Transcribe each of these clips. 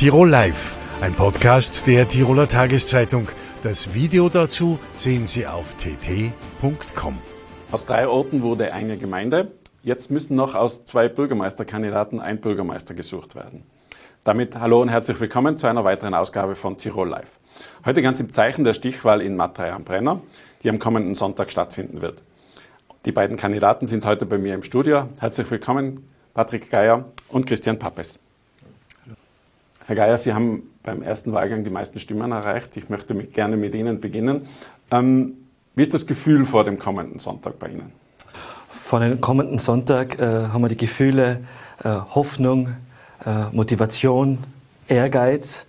Tirol Live, ein Podcast der Tiroler Tageszeitung. Das Video dazu sehen Sie auf tt.com. Aus 3 Orten wurde eine Gemeinde. Jetzt müssen noch aus 2 Bürgermeisterkandidaten ein Bürgermeister gesucht werden. Damit hallo und herzlich willkommen zu einer weiteren Ausgabe von Tirol Live. Heute ganz im Zeichen der Stichwahl in Mattray am Brenner, die am kommenden Sonntag stattfinden wird. Die beiden Kandidaten sind heute bei mir im Studio. Herzlich willkommen, Patrick Geier und Christian Pappes. Herr Geier, Sie haben beim ersten Wahlgang die meisten Stimmen erreicht. Ich möchte gerne mit Ihnen beginnen. Wie ist das Gefühl vor dem kommenden Sonntag bei Ihnen? Vor dem kommenden Sonntag haben wir die Gefühle Hoffnung, Motivation, Ehrgeiz.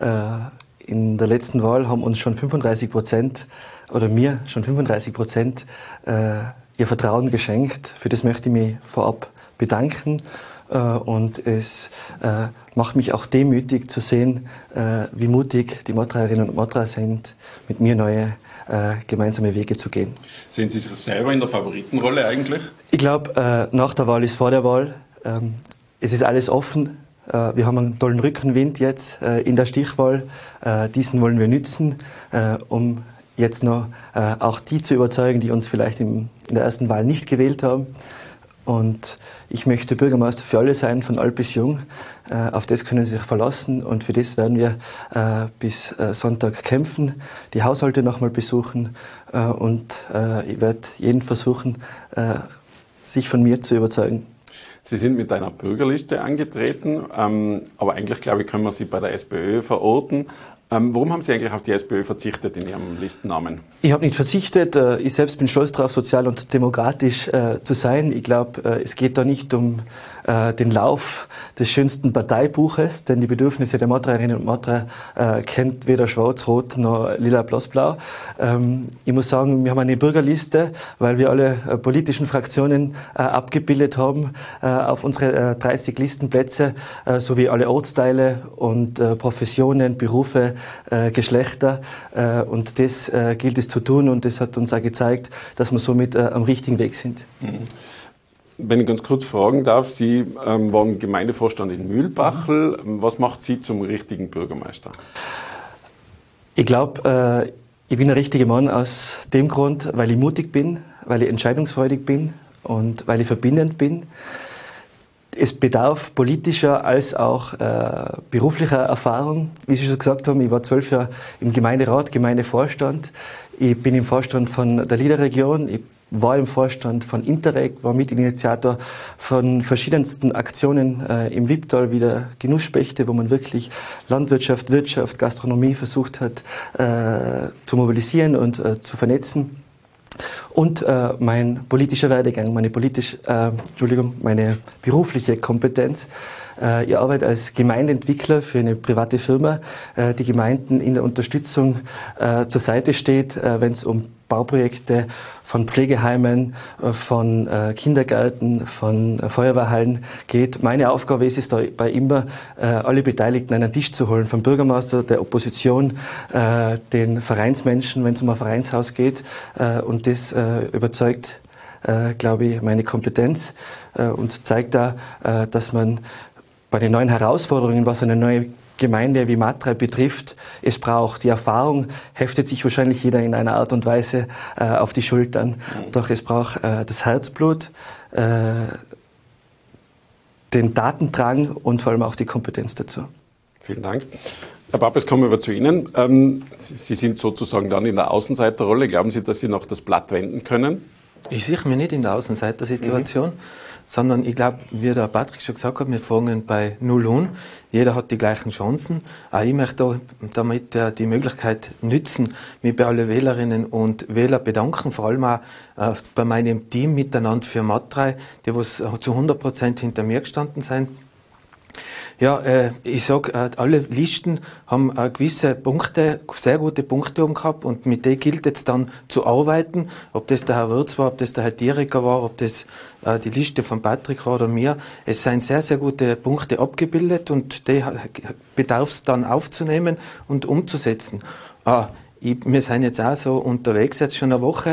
In der letzten Wahl haben uns schon 35% oder mir schon 35% ihr Vertrauen geschenkt. Für das möchte ich mich vorab bedanken. Und es macht mich auch demütig zu sehen, wie mutig die Mattrayerinnen und Mattrayer sind, mit mir neue gemeinsame Wege zu gehen. Sehen Sie sich selber in der Favoritenrolle eigentlich? Ich glaube, nach der Wahl ist vor der Wahl. Es ist alles offen. Wir haben einen tollen Rückenwind jetzt in der Stichwahl. Diesen wollen wir nützen, um jetzt noch auch die zu überzeugen, die uns vielleicht in der ersten Wahl nicht gewählt haben. Und ich möchte Bürgermeister für alle sein, von alt bis jung. Auf das können Sie sich verlassen und für das werden wir bis Sonntag kämpfen, die Haushalte nochmal besuchen und ich werde jeden versuchen, sich von mir zu überzeugen. Sie sind mit einer Bürgerliste angetreten, aber eigentlich, glaube ich, können wir Sie bei der SPÖ verorten. Warum haben Sie eigentlich auf die SPÖ verzichtet in Ihrem Listennamen? Ich habe nicht verzichtet. Ich selbst bin stolz darauf, sozial und demokratisch zu sein. Ich glaube, es geht da nicht um den Lauf des schönsten Parteibuches, denn die Bedürfnisse der Mattrayerinnen und Mattrayer kennt weder Schwarz-Rot noch Lila-Blau. Ich muss sagen, wir haben eine Bürgerliste, weil wir alle politischen Fraktionen abgebildet haben auf unsere 30 Listenplätze, sowie alle Ortsteile und Professionen, Berufe, Geschlechter. Und das gilt es zu tun und das hat uns auch gezeigt, dass wir somit am richtigen Weg sind. Wenn ich ganz kurz fragen darf, Sie waren Gemeindevorstand in Mühlbachel. Was macht Sie zum richtigen Bürgermeister? Ich glaube, ich bin der richtige Mann aus dem Grund, weil ich mutig bin, weil ich entscheidungsfreudig bin und weil ich verbindend bin. Es bedarf politischer als auch beruflicher Erfahrung. Wie Sie schon gesagt haben, ich war 12 Jahre im Gemeinderat, Gemeindevorstand. Ich bin im Vorstand von der LIDA-Region. Ich war im Vorstand von Interreg, war Mitinitiator von verschiedensten Aktionen im Wipptal, wie der Genussspechte, wo man wirklich Landwirtschaft, Wirtschaft, Gastronomie versucht hat zu mobilisieren und zu vernetzen. Und mein politischer Werdegang, meine berufliche Kompetenz. Ich arbeite als Gemeindeentwickler für eine private Firma, die Gemeinden in der Unterstützung zur Seite steht, wenn es um Bauprojekte von Pflegeheimen, von Kindergärten, von Feuerwehrhallen geht. Meine Aufgabe ist es dabei immer, alle Beteiligten an einen Tisch zu holen, vom Bürgermeister, der Opposition, den Vereinsmenschen, wenn es um ein Vereinshaus geht. Und das überzeugt, glaube ich, meine Kompetenz und zeigt da, dass man bei den neuen Herausforderungen, was eine neue Gemeinde wie Mattray betrifft, es braucht. Die Erfahrung heftet sich wahrscheinlich jeder in einer Art und Weise auf die Schultern. Doch es braucht das Herzblut, den Datendrang und vor allem auch die Kompetenz dazu. Vielen Dank. Herr Pappes, kommen wir zu Ihnen. Sie sind sozusagen dann in der Außenseiterrolle. Glauben Sie, dass Sie noch das Blatt wenden können? Ich sehe mich nicht in der Außenseitersituation, sondern ich glaube, wie der Patrick schon gesagt hat, wir fangen bei Null an. Jeder hat die gleichen Chancen. Auch ich möchte damit die Möglichkeit nützen, mich bei allen Wählerinnen und Wählern bedanken, vor allem auch bei meinem Team miteinander für Mattray, die was zu 100% hinter mir gestanden sind. Ja, ich sag, alle Listen haben gewisse Punkte, sehr gute Punkte oben gehabt und mit denen gilt es dann zu arbeiten, ob das der Herr Wirz war, ob das der Herr Dierecker war, ob das die Liste von Patrick war oder mir. Es sind sehr, sehr gute Punkte abgebildet und die bedarf es dann aufzunehmen und umzusetzen. Wir sind jetzt auch so unterwegs, jetzt schon eine Woche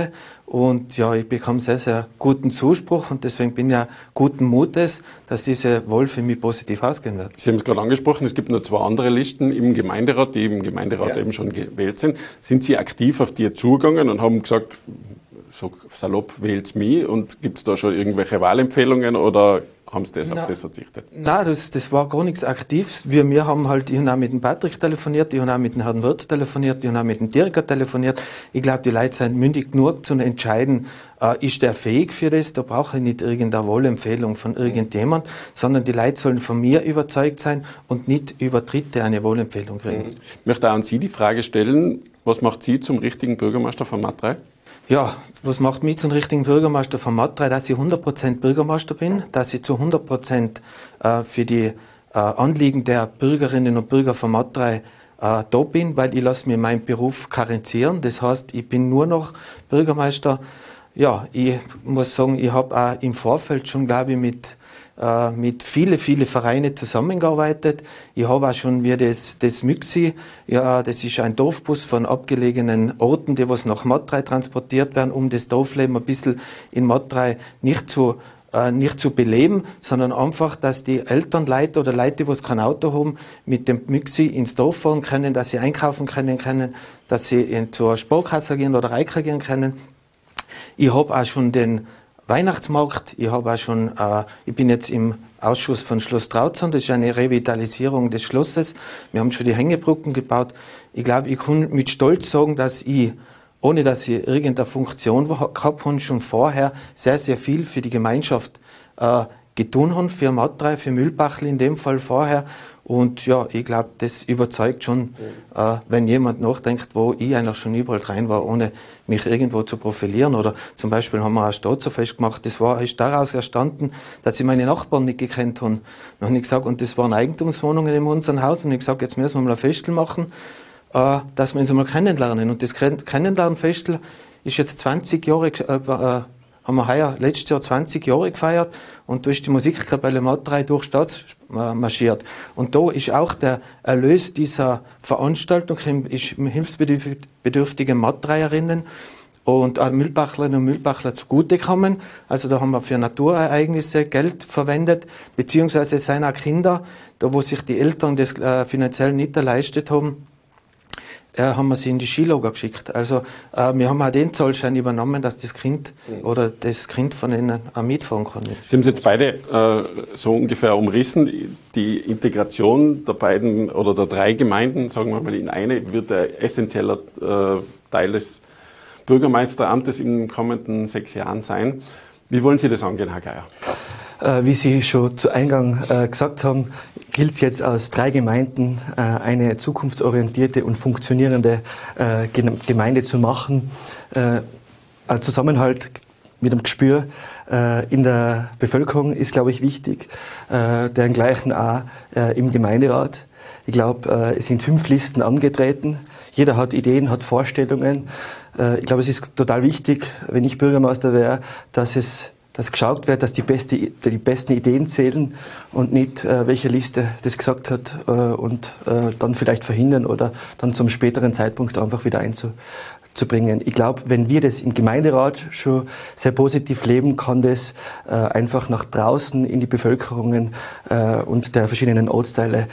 Und ja, ich bekomme sehr, sehr guten Zuspruch und deswegen bin ich ja guten Mutes, dass diese Wahl für mich positiv ausgehen wird. Sie haben es gerade angesprochen, es gibt noch 2 andere Listen im Gemeinderat, die im Gemeinderat eben schon gewählt sind. Sind Sie aktiv auf die zugegangen und haben gesagt, so salopp, wählt's mich, und gibt es da schon irgendwelche Wahlempfehlungen oder haben Sie auf das verzichtet? Nein, das war gar nichts Aktives. Ich habe auch mit dem Patrick telefoniert, ich habe auch mit dem Herrn Wirth telefoniert, ich habe auch mit dem Dirker telefoniert. Ich glaube, die Leute sind mündig genug zu entscheiden, ist der fähig für das? Da brauche ich nicht irgendeine Wahlempfehlung von irgendjemand, sondern die Leute sollen von mir überzeugt sein und nicht über Dritte eine Wahlempfehlung kriegen. Ich möchte auch an Sie die Frage stellen, was macht Sie zum richtigen Bürgermeister von Matrei? Ja, was macht mich zum richtigen Bürgermeister von Matrei? Dass ich 100% Bürgermeister bin, dass ich zu 100% für die Anliegen der Bürgerinnen und Bürger von Matrei da bin, weil ich lasse mir meinen Beruf karenzieren. Das heißt, ich bin nur noch Bürgermeister. Ja, ich muss sagen, ich habe auch im Vorfeld schon, glaube ich, mit viele Vereine zusammengearbeitet. Ich habe auch schon wie das Müxi, ja, das ist ein Dorfbus von abgelegenen Orten, die was nach Matrei transportiert werden, um das Dorfleben ein bisschen in Matrei nicht zu beleben, sondern einfach, dass die Elternleute oder Leute, die kein Auto haben, mit dem Müxi ins Dorf fahren können, dass sie einkaufen können, dass sie zur Sparkasse gehen oder Reika gehen können. Ich habe auch schon den Weihnachtsmarkt, ich bin jetzt im Ausschuss von Schloss Trautson, das ist eine Revitalisierung des Schlosses. Wir haben schon die Hängebrücken gebaut. Ich glaube, ich kann mit Stolz sagen, dass ich, ohne dass ich irgendeine Funktion gehabt habe, schon vorher sehr, sehr viel für die Gemeinschaft getan habe, für Matrei, für Mühlbachel in dem Fall vorher. Und ja, ich glaube, das überzeugt schon, wenn jemand nachdenkt, wo ich eigentlich schon überall rein war, ohne mich irgendwo zu profilieren. Oder zum Beispiel haben wir ein Staatsfest gemacht, ist daraus entstanden, dass ich meine Nachbarn nicht gekannt habe. Dann habe ich gesagt, und das waren Eigentumswohnungen in unserem Haus, und ich gesagt, jetzt müssen wir mal ein Festel machen, dass wir uns mal kennenlernen. Und das Kennenlernfestel ist jetzt 20 Jahre, haben wir heuer letztes Jahr 20 Jahre gefeiert, und da ist die Musikkapelle Matrei durch die Stadt marschiert. Und da ist auch der Erlös dieser Veranstaltung ist hilfsbedürftigen Matreierinnen und auch Mühlbachlerinnen und Mühlbachler zugutekommen. Also da haben wir für Naturereignisse Geld verwendet, beziehungsweise es sind auch Kinder, da wo sich die Eltern das finanziell nicht erleistet haben, haben wir sie in die Skilager geschickt. Also wir haben auch den Zollschein übernommen, dass das Kind oder das Kind von ihnen auch mitfahren kann. Sie haben es jetzt beide so ungefähr umrissen. Die Integration der beiden oder der 3 Gemeinden, sagen wir mal in eine, wird ein essentieller Teil des Bürgermeisteramtes in den kommenden 6 Jahren sein. Wie wollen Sie das angehen, Herr Geier? Wie Sie schon zu Eingang gesagt haben, gilt es jetzt aus 3 Gemeinden eine zukunftsorientierte und funktionierende Gemeinde zu machen. Ein Zusammenhalt mit dem Gespür in der Bevölkerung ist, glaube ich, wichtig. Dergleichen auch im Gemeinderat. Ich glaube, es sind 5 Listen angetreten. Jeder hat Ideen, hat Vorstellungen. Ich glaube, es ist total wichtig, wenn ich Bürgermeister wäre, dass geschaut wird, dass die besten Ideen zählen und nicht, welche Liste das gesagt hat und dann vielleicht verhindern oder dann zum späteren Zeitpunkt einfach wieder einzubringen. Ich glaube, wenn wir das im Gemeinderat schon sehr positiv leben, kann das einfach nach draußen in die Bevölkerungen und der verschiedenen Ortsteile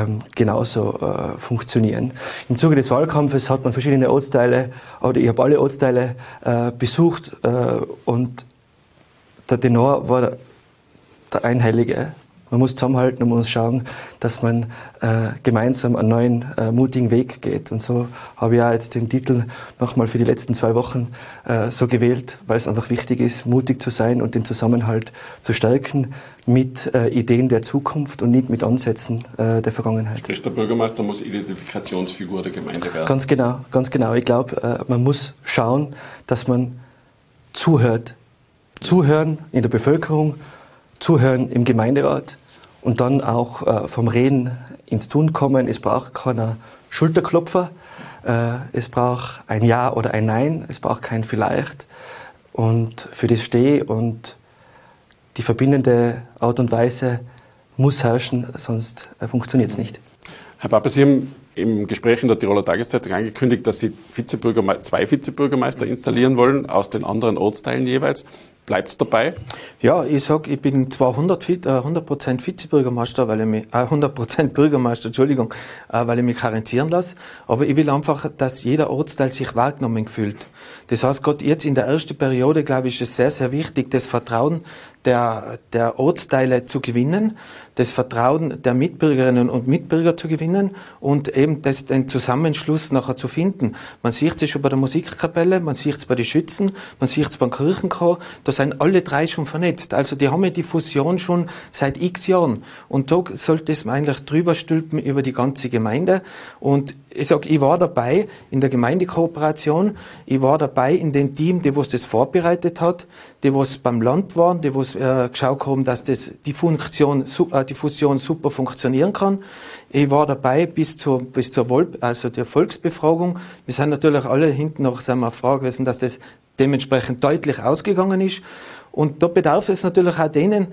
genauso funktionieren. Im Zuge des Wahlkampfes hat man verschiedene Ortsteile, oder ich habe alle Ortsteile besucht und der Tenor war der einhellige. Man muss zusammenhalten und man muss schauen, dass man gemeinsam einen neuen, mutigen Weg geht. Und so habe ich auch jetzt den Titel nochmal für die letzten 2 Wochen so gewählt, weil es einfach wichtig ist, mutig zu sein und den Zusammenhalt zu stärken mit Ideen der Zukunft und nicht mit Ansätzen der Vergangenheit. Sprich, der Bürgermeister muss Identifikationsfigur der Gemeinde werden. Ganz genau. Ich glaube, man muss schauen, dass man zuhört. Zuhören in der Bevölkerung, zuhören im Gemeinderat und dann auch vom Reden ins Tun kommen. Es braucht keinen Schulterklopfer, es braucht ein Ja oder ein Nein, es braucht kein Vielleicht. Und für das stehe und die verbindende Art und Weise muss herrschen, sonst funktioniert es nicht. Herr Papa, Sie haben im Gespräch in der Tiroler Tageszeitung angekündigt, dass Sie zwei Vizebürgermeister installieren wollen, aus den anderen Ortsteilen jeweils. Bleibt es dabei? Ja, ich sage, ich bin zwar 100% Vizebürgermeister, 100% Bürgermeister, Entschuldigung, weil ich mich karenzieren lasse, aber ich will einfach, dass jeder Ortsteil sich wahrgenommen fühlt. Das heißt, gerade jetzt in der ersten Periode, glaube ich, ist es sehr, sehr wichtig, das Vertrauen der Ortsteile zu gewinnen, das Vertrauen der Mitbürgerinnen und Mitbürger zu gewinnen und eben den Zusammenschluss nachher zu finden. Man sieht es schon bei der Musikkapelle, man sieht es bei den Schützen, man sieht es beim Kirchenchor, da sind alle drei schon vernetzt. Also die haben ja die Fusion schon seit x Jahren. Und da sollte es eigentlich drüber stülpen über die ganze Gemeinde. Und ich sage, ich war dabei in der Gemeindekooperation, ich war dabei in dem Team, die was das vorbereitet hat, die was beim Land waren, die was geschaut haben, dass die Fusion super funktionieren kann. Ich war dabei bis zur der Volksbefragung. Wir sind natürlich alle hinten noch froh gewesen, dass das dementsprechend deutlich ausgegangen ist. Und da bedarf es natürlich auch denen,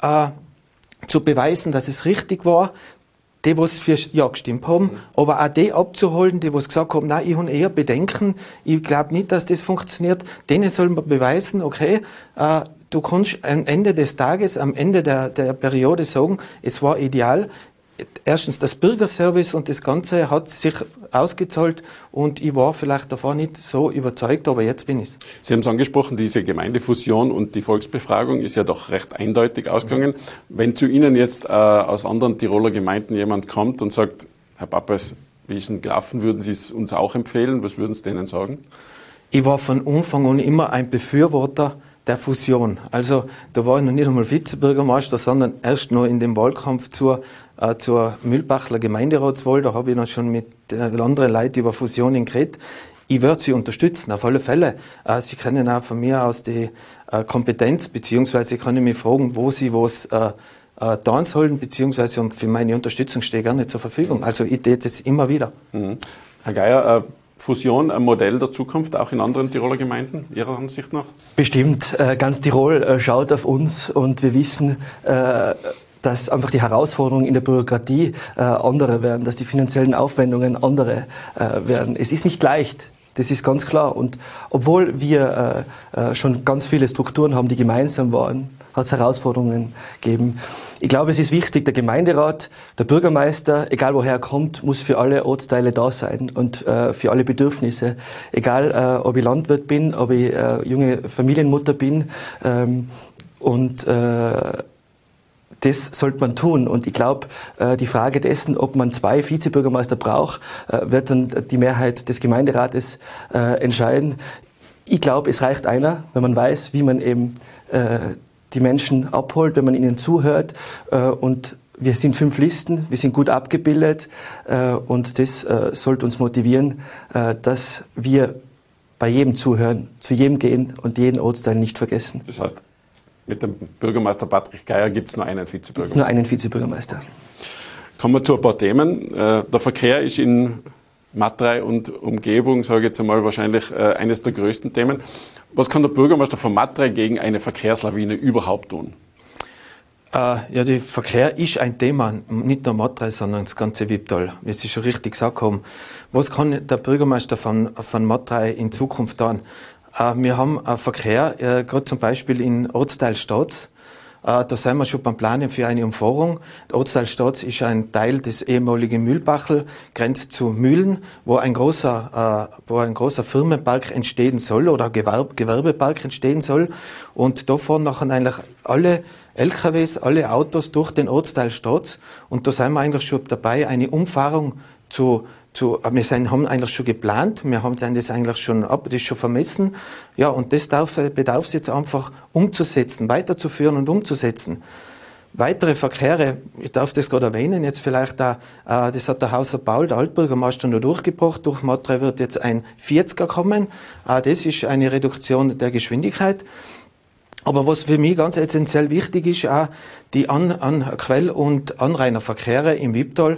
zu beweisen, dass es richtig war, die, was für Ja gestimmt haben, aber auch die abzuholen, die, was gesagt haben, nein, ich habe eher Bedenken, ich glaube nicht, dass das funktioniert, denen soll man beweisen, okay, du kannst am Ende des Tages, am Ende der Periode sagen, es war ideal. Erstens das Bürgerservice und das Ganze hat sich ausgezahlt und ich war vielleicht davor nicht so überzeugt, aber jetzt bin ich. Sie haben es angesprochen, diese Gemeindefusion und die Volksbefragung ist ja doch recht eindeutig ausgegangen. Wenn zu Ihnen jetzt aus anderen Tiroler Gemeinden jemand kommt und sagt, Herr Pappas, wie ist denn gelaufen, würden Sie es uns auch empfehlen? Was würden Sie denen sagen? Ich war von Anfang an immer ein Befürworter der Fusion. Also da war ich noch nicht einmal Vizebürgermeister, sondern erst noch in dem Wahlkampf zur Mühlbachler Gemeinderatswahl. Da habe ich dann schon mit anderen Leuten über Fusionen geredet. Ich werde sie unterstützen, auf alle Fälle. Sie können auch von mir aus die Kompetenz, beziehungsweise Sie können mich fragen, wo Sie was tun sollen, beziehungsweise für meine Unterstützung stehe ich gerne zur Verfügung. Also ich tue das immer wieder. Mhm. Herr Geier, Fusion ein Modell der Zukunft, auch in anderen Tiroler Gemeinden, Ihrer Ansicht nach? Bestimmt. Ganz Tirol schaut auf uns und wir wissen, dass einfach die Herausforderungen in der Bürokratie andere werden, dass die finanziellen Aufwendungen andere werden. Es ist nicht leicht. Das ist ganz klar. Und obwohl wir schon ganz viele Strukturen haben, die gemeinsam waren, hat es Herausforderungen gegeben. Ich glaube, es ist wichtig, der Gemeinderat, der Bürgermeister, egal woher er kommt, muss für alle Ortsteile da sein und für alle Bedürfnisse. Egal, ob ich Landwirt bin, ob ich junge Familienmutter bin das sollte man tun. Und ich glaube, die Frage dessen, ob man 2 Vizebürgermeister braucht, wird dann die Mehrheit des Gemeinderates entscheiden. Ich glaube, es reicht einer, wenn man weiß, wie man eben die Menschen abholt, wenn man ihnen zuhört. Und wir sind 5 Listen, wir sind gut abgebildet. Und das sollte uns motivieren, dass wir bei jedem zuhören, zu jedem gehen und jeden Ortsteil nicht vergessen. Das heißt, mit dem Bürgermeister Patrick Geier gibt es nur einen Vizebürgermeister. Nur einen Vizebürgermeister. Kommen wir zu ein paar Themen. Der Verkehr ist in Matrei und Umgebung, sage ich jetzt einmal, wahrscheinlich eines der größten Themen. Was kann der Bürgermeister von Matrei gegen eine Verkehrslawine überhaupt tun? Ja, der Verkehr ist ein Thema, nicht nur Matrei, sondern das ganze Wipptal, wie Sie schon richtig gesagt haben. Was kann der Bürgermeister von Matrei in Zukunft tun? Wir haben Verkehr, gerade zum Beispiel in Ortsteil Stotz. Da sind wir schon beim Planen für eine Umfahrung. Der Ortsteil Stotz ist ein Teil des ehemaligen Mühlbachel, grenzt zu Mühlen, wo ein großer Firmenpark entstehen soll oder Gewerbepark entstehen soll. Und da fahren nachher eigentlich alle LKWs, alle Autos durch den Ortsteil Stotz. Und da sind wir eigentlich schon dabei, eine Umfahrung wir haben eigentlich schon geplant, wir haben das eigentlich schon das ist schon vermessen. Ja, und das bedarf es jetzt einfach umzusetzen, weiterzuführen und umzusetzen. Weitere Verkehre, ich darf das gerade erwähnen, jetzt vielleicht auch, das hat der Hauser Paul, der Altbürgermeister, noch durchgebracht. Durch Matrei wird jetzt ein 40er kommen. Das ist eine Reduktion der Geschwindigkeit. Aber was für mich ganz essentiell wichtig ist, auch die Quell- und Anrainerverkehre im Wipptal.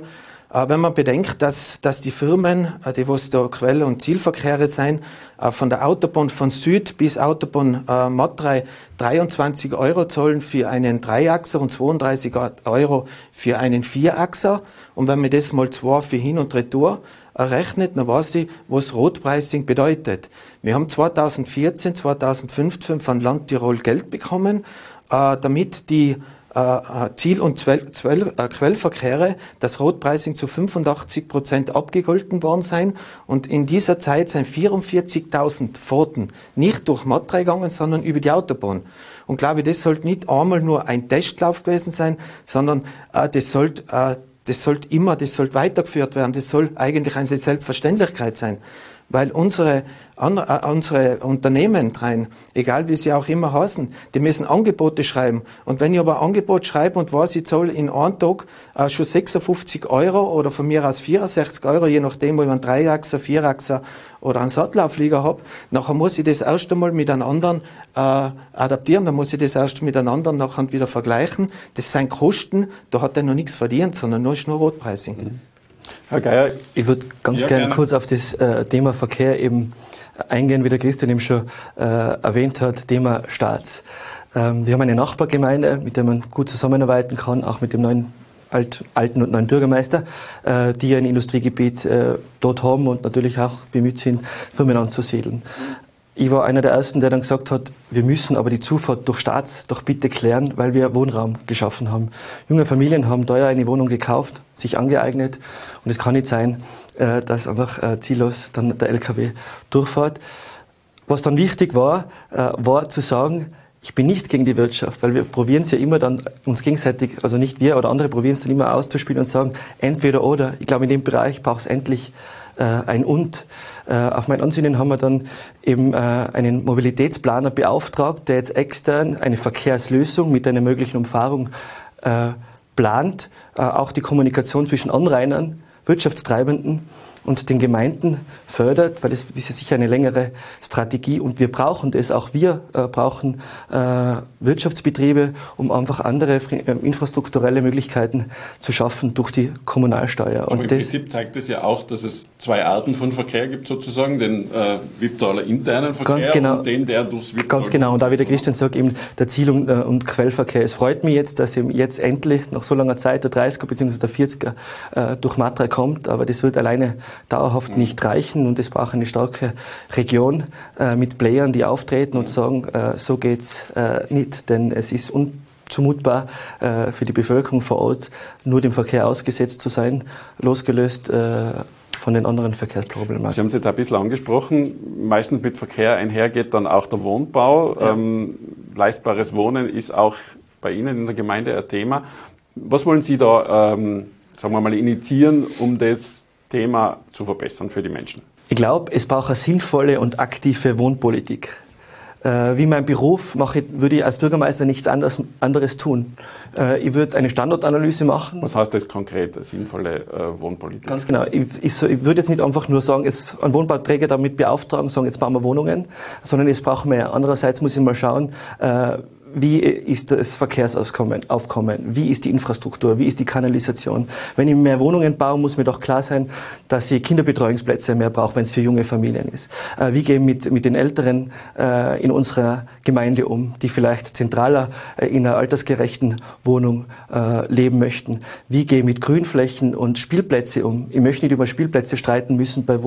Wenn man bedenkt, dass die Firmen, die was da Quelle- und Zielverkehre sein, von der Autobahn von Süd bis Autobahn Matrei 23 € zahlen für einen Dreiachser und 32 € für einen Vierachser. Und wenn man das mal 2 für Hin- und Retour rechnet, dann weiß ich, was Roadpricing bedeutet. Wir haben 2014, 2015 von Land Tirol Geld bekommen, damit die Ziel- und Quellverkehre, das Roadpricing zu 85% abgegolten worden sein. Und in dieser Zeit sind 44.000 Fahrten nicht durch Matrei gegangen, sondern über die Autobahn. Und glaube ich, das sollte nicht einmal nur ein Testlauf gewesen sein, sondern das sollte weitergeführt werden. Das soll eigentlich eine Selbstverständlichkeit sein. Weil unsere Unternehmen rein, egal wie sie auch immer heißen, die müssen Angebote schreiben. Und wenn ich aber ein Angebot schreibe und weiß, ich zahle in einem Tag schon 56 € oder von mir aus 64 €, je nachdem, ob ich einen Dreiachser, Vierachser oder einen Sattelauflieger habe, nachher muss ich das erst einmal mit einem anderen adaptieren, dann muss ich das erst mit einem anderen nachher wieder vergleichen. Das sind Kosten, da hat er noch nichts verdient, sondern nur Roadpricing. Mhm. Herr Geier, ich würde ganz gerne kurz auf das Thema Verkehr eben eingehen, wie der Christian eben schon erwähnt hat, Thema Staat. Wir haben eine Nachbargemeinde, mit der man gut zusammenarbeiten kann, auch mit dem neuen alten und neuen Bürgermeister, die ein Industriegebiet dort haben und natürlich auch bemüht sind, Firmen anzusiedeln. Ich war einer der Ersten, der dann gesagt hat, wir müssen aber die Zufahrt durch Staat doch bitte klären, weil wir Wohnraum geschaffen haben. Junge Familien haben teuer eine Wohnung gekauft, sich angeeignet und es kann nicht sein, dass einfach ziellos dann der LKW durchfährt. Was dann wichtig war, war zu sagen, ich bin nicht gegen die Wirtschaft, weil wir probieren es ja immer dann uns gegenseitig, also nicht wir oder andere probieren es dann immer auszuspielen und sagen, entweder oder. Ich glaube, in dem Bereich braucht es endlich ein Und. Auf mein Ansinnen haben wir dann eben einen Mobilitätsplaner beauftragt, der jetzt extern eine Verkehrslösung mit einer möglichen Umfahrung plant, auch die Kommunikation zwischen Anrainern, Wirtschaftstreibenden und den Gemeinden fördert, weil das ist ja sicher eine längere Strategie und wir brauchen das, auch wir brauchen Wirtschaftsbetriebe, um einfach andere infrastrukturelle Möglichkeiten zu schaffen durch die Kommunalsteuer. Aber im Prinzip zeigt es ja auch, dass es zwei Arten von Verkehr gibt sozusagen, den Wipptaler internen Verkehr und den, der durchs Wipptal... Ganz genau, und da wie der Christian sagt, eben der Ziel- und Quellverkehr. Es freut mich jetzt, dass eben jetzt endlich nach so langer Zeit der 30er bzw. der 40er durch Matrei kommt, aber das wird alleine dauerhaft nicht reichen und es braucht eine starke Region mit Playern, die auftreten und sagen, so geht's nicht, denn es ist unzumutbar für die Bevölkerung vor Ort, nur dem Verkehr ausgesetzt zu sein, losgelöst von den anderen Verkehrsproblemen. Sie haben es jetzt ein bisschen angesprochen, meistens mit Verkehr einhergeht dann auch der Wohnbau. Ja. Leistbares Wohnen ist auch bei Ihnen in der Gemeinde ein Thema. Was wollen Sie da, sagen wir mal, initiieren, um das Thema zu verbessern für die Menschen? Ich glaube, es braucht eine sinnvolle und aktive Wohnpolitik. Wie mein Beruf würde ich als Bürgermeister nichts anderes tun. Ich würde eine Standortanalyse machen. Was heißt das konkret, eine sinnvolle Wohnpolitik? Ganz genau. Ich würde jetzt nicht einfach nur sagen, jetzt einen Wohnbauträger damit beauftragen, sagen, jetzt bauen wir Wohnungen, sondern es braucht mehr. Andererseits muss ich mal schauen, wie ist das Verkehrsaufkommen? Wie ist die Infrastruktur? Wie ist die Kanalisation? Wenn ich mehr Wohnungen baue, muss mir doch klar sein, dass ich Kinderbetreuungsplätze mehr brauche, wenn es für junge Familien ist. Wie gehen wir mit den Älteren in unserer Gemeinde um, die vielleicht zentraler in einer altersgerechten Wohnung leben möchten? Wie gehe ich mit Grünflächen und Spielplätze um? Ich möchte nicht über Spielplätze streiten müssen bei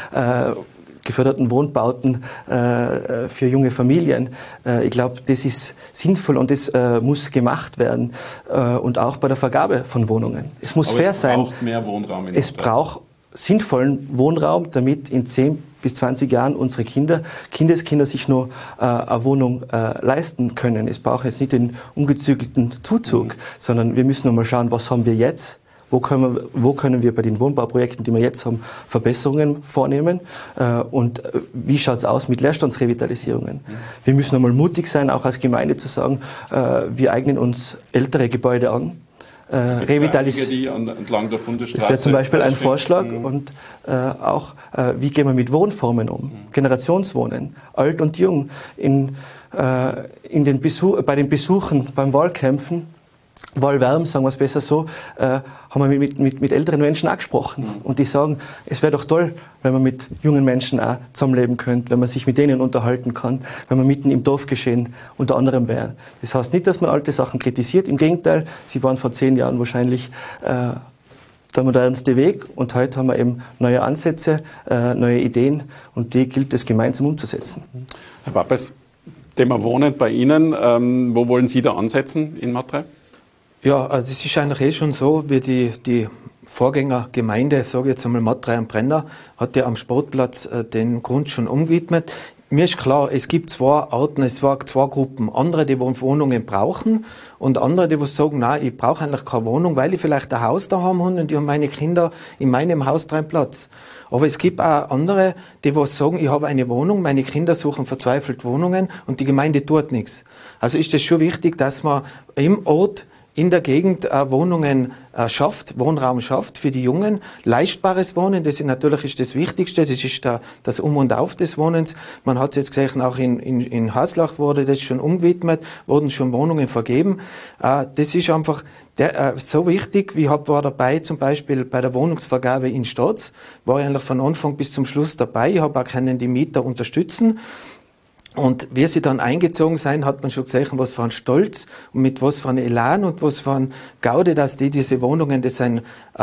geförderten Wohnbauten für junge Familien. Ich glaube, das ist sinnvoll und das muss gemacht werden. Und auch bei der Vergabe von Wohnungen. Es muss fair sein. Es braucht mehr Wohnraum. Es braucht sinnvollen Wohnraum, damit in 10 bis 20 Jahren unsere Kindeskinder sich nur eine Wohnung leisten können. Es braucht jetzt nicht den ungezügelten Zuzug, sondern wir müssen noch mal schauen, was haben wir jetzt? Wo können wir bei den Wohnbauprojekten, die wir jetzt haben, Verbesserungen vornehmen? Und wie schaut's aus mit Leerstandsrevitalisierungen? Wir müssen einmal mutig sein, auch als Gemeinde zu sagen, wir eignen uns ältere Gebäude an. Revitalisieren entlang der Bundesstraße. Das wäre zum Beispiel ein Vorschlag. Und auch, wie gehen wir mit Wohnformen um? Generationswohnen, alt und jung. Bei den Besuchen, beim Wahlkämpfen, Wahlwärm, sagen wir es besser so, haben wir mit älteren Menschen auch gesprochen. Und die sagen, es wäre doch toll, wenn man mit jungen Menschen auch zusammenleben könnte, wenn man sich mit denen unterhalten kann, wenn man mitten im Dorfgeschehen unter anderem wäre. Das heißt nicht, dass man alte Sachen kritisiert, im Gegenteil, sie waren vor 10 Jahren wahrscheinlich der modernste Weg und heute haben wir eben neue Ansätze, neue Ideen und die gilt es gemeinsam umzusetzen. Herr Pappes, Thema Wohnen bei Ihnen, wo wollen Sie da ansetzen in Matrei? Ja, also es ist eigentlich schon so, wie die Vorgängergemeinde, sage ich jetzt einmal Matrei am Brenner, hat ja am Sportplatz den Grund schon umgewidmet. Mir ist klar, es gibt zwei Arten, es war zwei Gruppen. Andere, die Wohnungen brauchen und andere, die sagen, nein, ich brauche eigentlich keine Wohnung, weil ich vielleicht ein Haus daheim habe und ich habe meine Kinder in meinem Haus drin Platz. Aber es gibt auch andere, die sagen, ich habe eine Wohnung, meine Kinder suchen verzweifelt Wohnungen und die Gemeinde tut nichts. Also ist es schon wichtig, dass man im Ort in der Gegend Wohnungen schafft, Wohnraum schafft für die Jungen, leistbares Wohnen, das ist natürlich das Wichtigste, das ist das Um und Auf des Wohnens. Man hat es jetzt gesehen, auch in Haslach wurde das schon umgewidmet, wurden schon Wohnungen vergeben. Das ist einfach so wichtig, ich war dabei zum Beispiel bei der Wohnungsvergabe in Stotz, war ich eigentlich von Anfang bis zum Schluss dabei, ich habe auch können die Mieter unterstützen. Und wie sie dann eingezogen sind, hat man schon gesehen, was für ein Stolz und mit was für ein Elan und was für ein Gaude, dass diese Wohnungen, das sind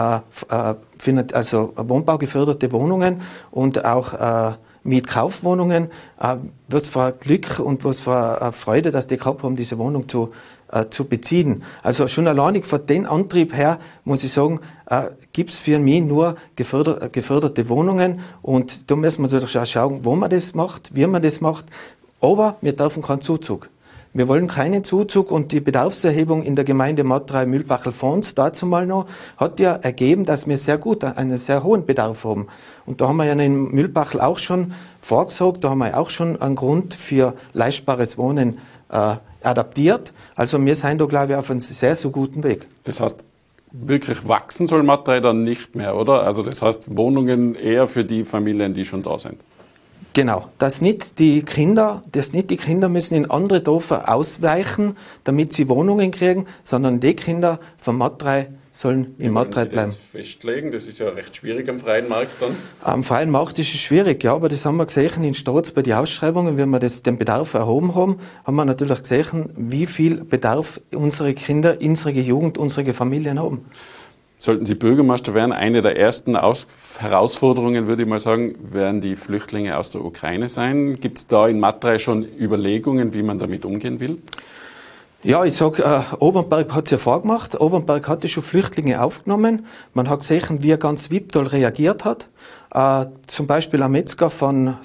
also wohnbaugeförderte Wohnungen und auch Mietkaufwohnungen, was für ein Glück und was für eine Freude, dass die gehabt haben, diese Wohnung zu beziehen. Also schon alleinig von dem Antrieb her, muss ich sagen, gibt es für mich nur geförderte Wohnungen und da müssen wir natürlich auch schauen, wo man das macht, wie man das macht, aber wir dürfen keinen Zuzug. Wir wollen keinen Zuzug und die Bedarfserhebung in der Gemeinde Matrei-Mühlbachel-Fons dazu mal noch hat ja ergeben, dass wir einen sehr hohen Bedarf haben. Und da haben wir ja in Mühlbachel auch schon vorgesagt, da haben wir auch schon einen Grund für leistbares Wohnen adaptiert. Also wir sind da, glaube ich, auf einem sehr, sehr guten Weg. Das heißt, wirklich wachsen soll Matrei dann nicht mehr, oder? Also das heißt, Wohnungen eher für die Familien, die schon da sind. Genau, dass nicht die Kinder müssen in andere Dörfer ausweichen, damit sie Wohnungen kriegen, sondern die Kinder von Matrei sollen in Matrei bleiben. Das festlegen? Das ist ja recht schwierig am freien Markt dann. Am freien Markt ist es schwierig, ja, aber das haben wir gesehen in Stotz bei den Ausschreibungen, wenn wir den Bedarf erhoben haben wir natürlich gesehen, wie viel Bedarf unsere Kinder, unsere Jugend, unsere Familien haben. Sollten Sie Bürgermeister werden, eine der ersten Herausforderungen, würde ich mal sagen, werden die Flüchtlinge aus der Ukraine sein. Gibt es da in Matrei schon Überlegungen, wie man damit umgehen will? Ja, ich sage, Obernberg hat es ja vorgemacht. Obernberg hatte schon Flüchtlinge aufgenommen. Man hat gesehen, wie er ganz Wipptal reagiert hat. Zum Beispiel ein Metzger von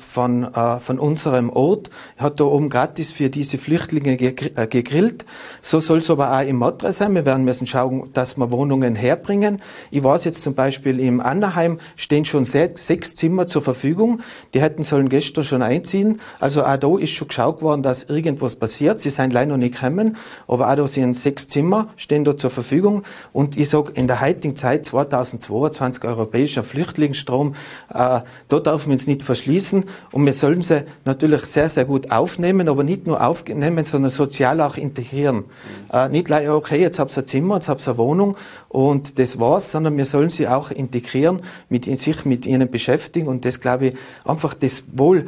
unserem Ort hat da oben gratis für diese Flüchtlinge gegrillt. So soll es aber auch im Matrei sein. Wir werden müssen schauen, dass wir Wohnungen herbringen. Ich weiß jetzt zum Beispiel im Annaheim stehen schon 6 Zimmer zur Verfügung. Die hätten sollen gestern schon einziehen. Also auch da ist schon geschaut worden, dass irgendwas passiert. Sie sind leider noch nicht gekommen, aber auch da sind 6 Zimmer, stehen da zur Verfügung. Und ich sage, in der heutigen Zeit, 2022, europäischer Flüchtlingsstrom, da darf man uns nicht verschließen und wir sollen sie natürlich sehr, sehr gut aufnehmen, aber nicht nur aufnehmen, sondern sozial auch integrieren. Nicht gleich, okay, jetzt habt ihr ein Zimmer, jetzt habt ihr eine Wohnung und das war's, sondern wir sollen sie auch integrieren, sich mit ihnen beschäftigen und das, glaube ich, einfach das Wohl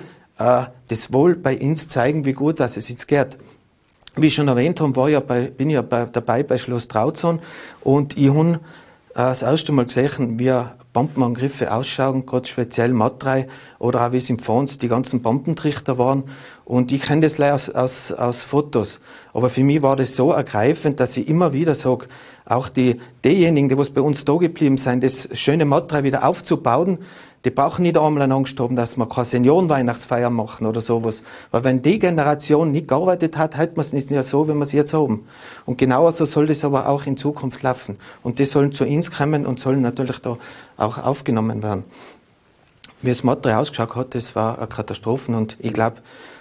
bei uns zeigen, wie gut dass es uns geht. Wie ich schon erwähnt habe, bin ich dabei bei Schloss Trautson und ich habe das erste Mal gesehen, wie Bombenangriffe ausschauen, gerade speziell Matrei oder auch wie es im Fons die ganzen Bombentrichter waren. Und ich kenne das leider aus Fotos. Aber für mich war das so ergreifend, dass ich immer wieder sage, auch diejenigen, die bei uns da geblieben sind, das schöne Matrei wieder aufzubauen, die brauchen nicht einmal Angst haben, dass wir keine Seniorenweihnachtsfeier machen oder sowas. Weil wenn die Generation nicht gearbeitet hat, hält man es nicht so, wie wir es jetzt haben. Und genauso soll das aber auch in Zukunft laufen. Und die sollen zu uns kommen und sollen natürlich da auch aufgenommen werden. Wie das Matrei ausgeschaut hat, das war eine Katastrophe. Und ich glaube,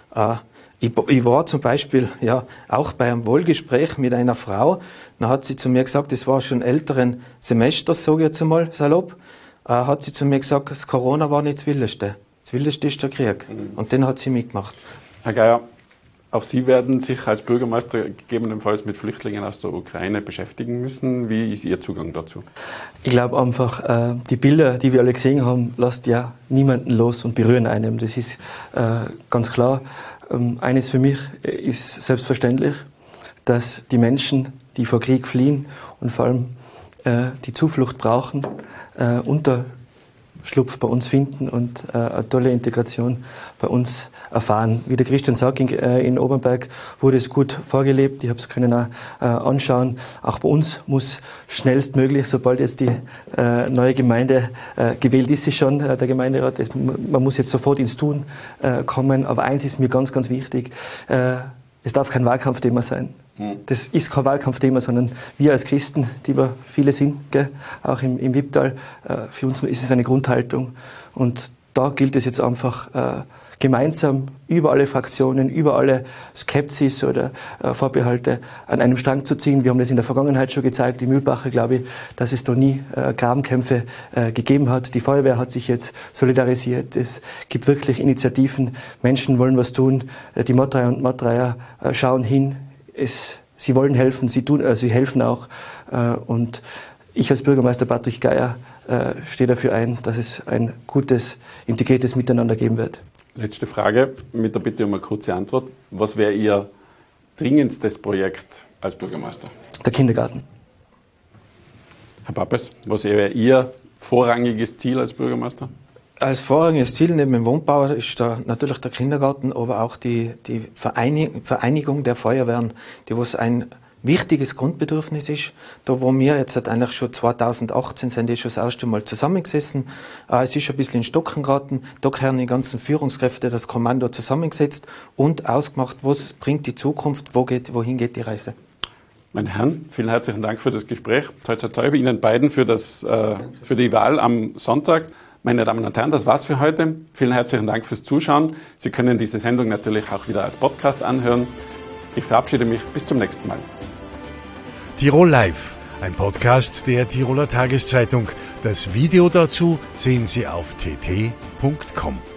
ich war zum Beispiel auch bei einem Wohlgespräch mit einer Frau. Dann hat sie zu mir gesagt, das war schon älteren Semesters, sage ich jetzt einmal salopp, hat sie zu mir gesagt, das Corona war nicht das Wildeste. Das Wildeste ist der Krieg. Und den hat sie mitgemacht. Herr Geier, Auch Sie werden sich als Bürgermeister gegebenenfalls mit Flüchtlingen aus der Ukraine beschäftigen müssen. Wie ist Ihr Zugang dazu? Ich glaube einfach, die Bilder, die wir alle gesehen haben, lassen ja niemanden los und berühren einen. Das ist ganz klar. Eines für mich ist selbstverständlich, dass die Menschen, die vor Krieg fliehen und vor allem die Zuflucht brauchen, Unterschlupf bei uns finden und eine tolle Integration bei uns erfahren. Wie der Christian sagt, in Obernberg wurde es gut vorgelebt. Ich habe es können auch anschauen. Auch bei uns muss schnellstmöglich, sobald jetzt die neue Gemeinde gewählt ist, sie schon, der Gemeinderat, man muss jetzt sofort ins Tun kommen. Aber eins ist mir ganz, ganz wichtig. Es darf kein Wahlkampfthema sein. Das ist kein Wahlkampfthema, sondern wir als Christen, die wir viele sind, gell, auch im Wipptal, für uns ist es eine Grundhaltung. Und da gilt es jetzt einfach gemeinsam über alle Fraktionen, über alle Skepsis oder Vorbehalte an einem Strang zu ziehen. Wir haben das in der Vergangenheit schon gezeigt, im Mühlbacher, glaube ich, dass es da nie Grabenkämpfe gegeben hat. Die Feuerwehr hat sich jetzt solidarisiert. Es gibt wirklich Initiativen. Menschen wollen was tun. Die Mattreier und Mattreier schauen hin. Sie wollen helfen, sie helfen auch. Und ich als Bürgermeister Patrick Geier stehe dafür ein, dass es ein gutes, integriertes Miteinander geben wird. Letzte Frage mit der Bitte um eine kurze Antwort. Was wäre Ihr dringendstes Projekt als Bürgermeister? Der Kindergarten. Herr Pappes, was wäre Ihr vorrangiges Ziel als Bürgermeister? Als vorrangiges Ziel neben dem Wohnbau ist da natürlich der Kindergarten, aber auch die Vereinigung der Feuerwehren, die was ein wichtiges Grundbedürfnis ist. Da wo wir jetzt eigentlich schon 2018 sind, schon das erste Mal zusammengesessen. Es ist ein bisschen in Stocken geraten. Da haben die ganzen Führungskräfte das Kommando zusammengesetzt und ausgemacht, was bringt die Zukunft, wohin geht die Reise. Meine Herren, vielen herzlichen Dank für das Gespräch. Toi, toi, toi, Ihnen beiden für die Wahl am Sonntag. Meine Damen und Herren, das war's für heute. Vielen herzlichen Dank fürs Zuschauen. Sie können diese Sendung natürlich auch wieder als Podcast anhören. Ich verabschiede mich. Bis zum nächsten Mal. Tirol Live, ein Podcast der Tiroler Tageszeitung. Das Video dazu sehen Sie auf tt.com.